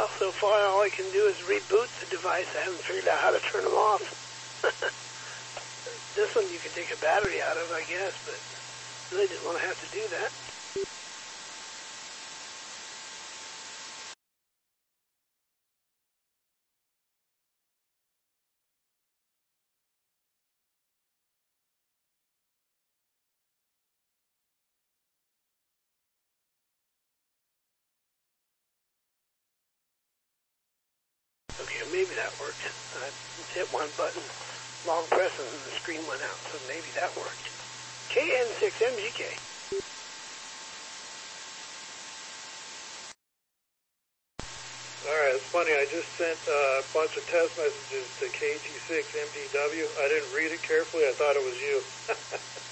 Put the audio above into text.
Well, so far all I can do is reboot the device. I haven't figured out how to turn them off. This one you can take a battery out of, I guess, but really didn't want to have to do that. Okay, maybe that worked. I hit one button, long press, and the screen went out, so maybe that worked. KN6MGK. Alright, it's funny, I just sent a bunch of test messages to KG6MDW. I didn't read it carefully, I thought it was you.